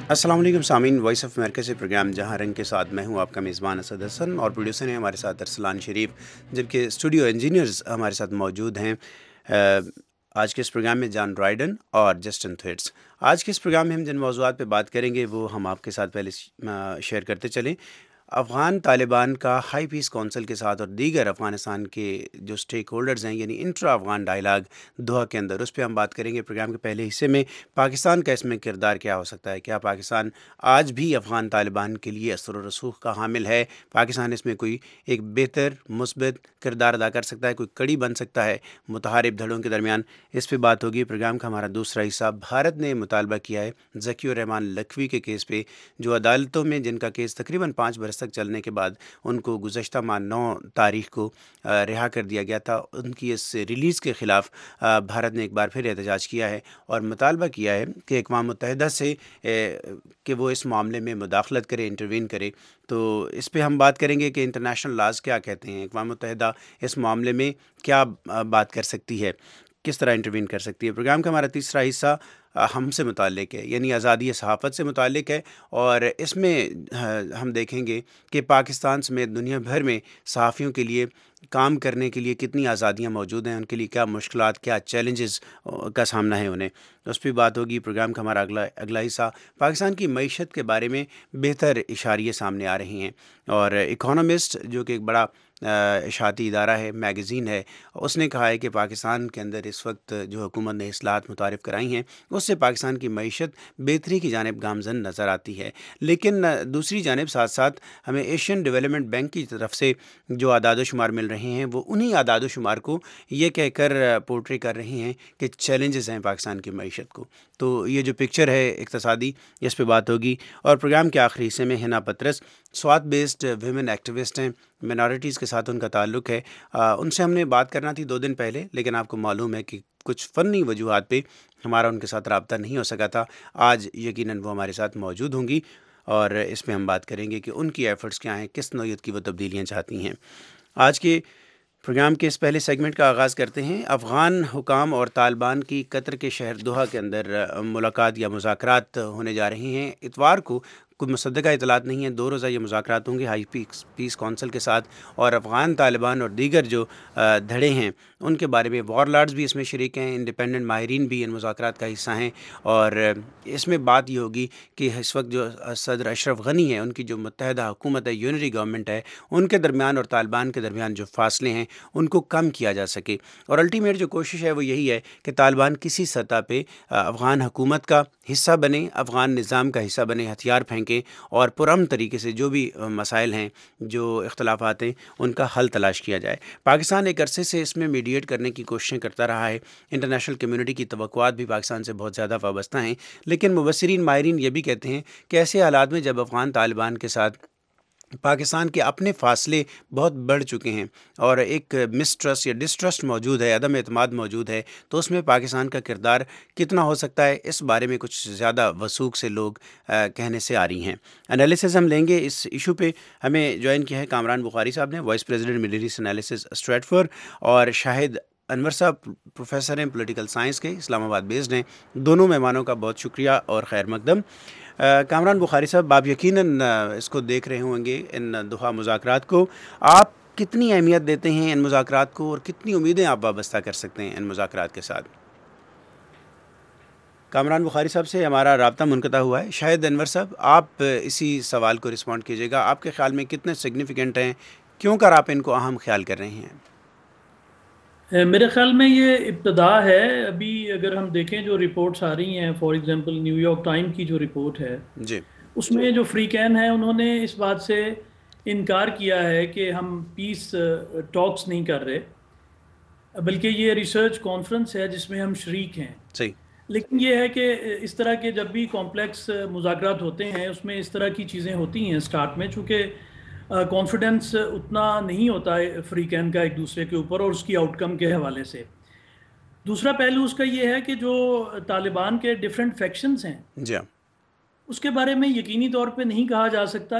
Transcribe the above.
अस्सलाम वालेकुम सामीन, वॉइस ऑफ अमेरिका से प्रोग्राम जहाँ रंग के साथ मैं हूँ आपका मेज़बान असद हसन और प्रोड्यूसर हैं हमारे साथ अरसलान शरीफ, जबकि स्टूडियो इंजीनियर्स हमारे साथ मौजूद हैं। आज के इस प्रोग्राम में जॉन ड्राइडन और जस्टिन थ्वेट्स। आज के इस प्रोग्राम में हम जिन मौज़ूआत पे बात करेंगे वो हम आपके साथ पहले शेयर करते चलें। अफ़गान तालिबान का हाई पीस कौंसिल के साथ और दीगर अफ़गानिस्तान के जो स्टेक होल्डर्स हैं, यानी इंट्रा अफ़गान डायलाग दोहा के अंदर, उस पर हम बात करेंगे प्रोग्राम के पहले हिस्से में। पाकिस्तान का इसमें किरदार क्या हो सकता है? क्या पाकिस्तान आज भी अफ़गान तालिबान के लिए असर व रसूख का हामिल है? पाकिस्तान इसमें कोई एक बेहतर मुस्बत किरदार अदा कर सकता है, कोई कड़ी बन सकता है मुतहारिब धड़ों के दरमियान? इस पर बात होगी। प्रोग्राम का हमारा दूसरा हिस्सा, भारत ने मुतालबा किया है ज़कीउर रहमान लखवी के केस पे, जो अदालतों में जिनका केस तकरीबन 5 बरस तक चलने के बाद उनको गुज़श्ता माह 9 तारीख को रिहा कर दिया गया था। उनकी इस रिलीज़ के ख़िलाफ़ भारत ने एक बार फिर एहतजाज किया है और मुतालबा किया है कि अक़वाम मुत्तहिदा से कि वो इस मामले में मुदाखलत करे, इंटरवीन करे। तो इस पे हम बात करेंगे कि इंटरनेशनल लाज़ क्या कहते हैं, अक़वाम मुत्तहिदा इस मामले में क्या बात कर सकती है, किस तरह इंटरवीन कर सकती है। प्रोग्राम का हमारा तीसरा हिस्सा हमसे मुताल्लिक़ है, यानी आज़ादी सहाफ़त से मुताल्लिक़ है, और इसमें हम देखेंगे कि पाकिस्तान समेत दुनिया भर में सहाफ़ियों के लिए काम करने के लिए कितनी आज़ादियाँ मौजूद हैं, उनके लिए क्या मुश्किलात, क्या चैलेंजेस का सामना है उन्हें, उस पर बात होगी। प्रोग्राम का हमारा अगला हिस्सा, पाकिस्तान की मईशत के बारे में बेहतर इशारे सामने आ रहे हैं, और इकोनॉमिस्ट जो कि एक बड़ा इशाती इदारा है, मैगज़ीन है, उसने कहा है कि पाकिस्तान के अंदर इस वक्त जो हुकूमत ने इस्लाहात मुतारिफ़ कराई हैं उससे पाकिस्तान की मईशत बेहतरी की जानिब गामज़न नज़र आती है। लेकिन दूसरी जानिब साथ साथ हमें एशियन डेवलपमेंट बैंक की तरफ से जो आदाद शुमार मिल रहे हैं वो उन्हीं आदाद शुमार को ये कहकर पोर्ट्रे कर रहे हैं कि चैलेंजेस हैं पाकिस्तान की मईशत को। तो ये जो पिक्चर है इक़्तिसादी, इस पे बात होगी। और प्रोग्राम के आखिरी हिस्से में Hina Patras, Swat based women activist हैं, मिनॉरिटीज़ के साथ उनका ताल्लुक़ है। उनसे हमने बात करना थी 2 दिन पहले, लेकिन आपको मालूम है कि कुछ फ़नी वजूहात पे हमारा उनके साथ रब्ता नहीं हो सका था। आज यकीनन वो हमारे साथ मौजूद होंगी और इसमें हम बात करेंगे कि उनकी एफ़र्ट्स क्या हैं, किस नौइयत की वो तब्दीलियाँ चाहती हैं। आज के प्रोग्राम के इस पहले सेगमेंट का आगाज़ करते हैं। अफ़गान हुकाम और तालिबान की कतर के शहर दोहा के अंदर मुलाकात या मुज़ाकरात होने जा रही हैं। इतवार को कोई मुसद्दक़ा इतलात नहीं है, 2 रोज़ा ये मुज़ाकरात होंगे हाई पीस कौंसिल के साथ, और अफ़गान तालिबान और दीगर जो धड़े हैं उनके बारे में वॉरलॉर्ड्स भी इसमें शरीक हैं, इंडिपेंडेंट माहिरीन भी इन मुज़ाकरात का हिस्सा हैं। और इसमें बात ये होगी कि इस वक्त जो सदर अशरफ गनी है, उनकी जो मुत्तहिदा हुकूमत है, यूनिटी गवर्नमेंट है, उनके दरमियान और तालिबान के दरमियान जो फासले हैं उनको कम किया जा सके। और अल्टीमेट जो कोशिश है वो यही है कि तालिबान किसी सतह पे अफ़गान हुकूमत का हिस्सा बने, अफ़गान निज़ाम का हिस्सा बने, हथियार फेंके और पुरअमन तरीके से जो भी मसाइल हैं, जो इख्तलाफात हैं, उनका हल तलाश किया जाए। पाकिस्तान एक अरसे से इसमें मीडिएट करने की कोशिशें करता रहा है। इंटरनेशनल कम्युनिटी की तवक्कुआत भी पाकिस्तान से बहुत ज़्यादा वाबस्ता हैं, लेकिन मुबस्सिरीन माहिरीन ये भी कहते हैं कि ऐसे हालात में जब अफ़गान तालिबान के साथ पाकिस्तान के अपने फासले बहुत बढ़ चुके हैं और एक मिसट्रस्ट या डिस्ट्रस्ट मौजूद है, अदम एतमाद मौजूद है, तो उसमें पाकिस्तान का किरदार कितना हो सकता है, इस बारे में कुछ ज़्यादा वसूख से लोग कहने से आ रही हैं। एनालिसिस हम लेंगे इस इशू पे। हमें ज्वाइन किया है कामरान बुखारी साहब ने, vice president Middle East analysis Stratford, और शाहिद अनवर साहब प्रोफेसर हैं पॉलिटिकल साइंस के, इस्लामाबाद बेस्ड हैं। दोनों मेहमानों का बहुत शुक्रिया और खैर मकदम। कामरान बुखारी साहब, आप यकीनन इसको देख रहे होंगे इन दोहा मुज़ाकरात को, आप कितनी अहमियत देते हैं इन मुज़ाकरात को और कितनी उम्मीदें आप वाबस्ता कर सकते हैं इन मुज़ाकरात के साथ? कामरान बुखारी साहब से हमारा राब्ता मुनक़ता हुआ है। शाहिद अनवर साहब, आप इसी सवाल को रिस्पॉन्ड कीजिएगा। आपके ख़्याल में कितने सिग्निफिकेंट हैं, क्यों कर आप इनको अहम ख्याल कर रहे हैं? मेरे ख्याल में ये इब्तदा है। अभी अगर हम देखें जो रिपोर्ट्स आ रही हैं, फॉर एग्जांपल न्यूयॉर्क टाइम की जो रिपोर्ट है जी। उसमें जो फ्री कैन है उन्होंने इस बात से इनकार किया है कि हम पीस टॉक्स नहीं कर रहे, बल्कि ये रिसर्च कॉन्फ्रेंस है जिसमें हम शरीक हैं। सही। लेकिन ये है कि इस तरह के जब भी कॉम्प्लेक्स मुज़ाकरात होते हैं उसमें इस तरह की चीज़ें होती हैं स्टार्ट में, चूँकि कॉन्फिडेंस उतना नहीं होता है फ्री कैन का एक दूसरे के ऊपर और उसकी आउटकम के हवाले से। दूसरा पहलू उसका ये है कि जो तालिबान के डिफरेंट फैक्शंस हैं जी हाँ। उसके बारे में यकीनी तौर पे नहीं कहा जा सकता